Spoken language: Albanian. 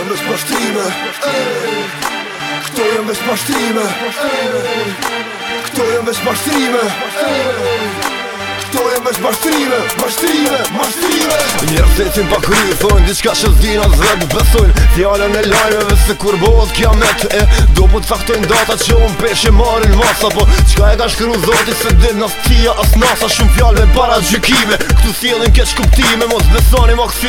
jem bez pashtrime? Kto jem bez pashtrime? Kto jem bez pashtrime? Kto jem bez pashtrime? Pashtrime Njerëzitin pa kry, thojnë diçka që s'dina zvet besojnë fjallën e lajmeve se kur bëhet kiamet do po t'faktojnë data që unë peshe marin masa po qka e ka shkru zoti se din as tia as nasa shumë fjallë me para gjykime këtu s'jedhin keq kuptime mos besoni ma kësi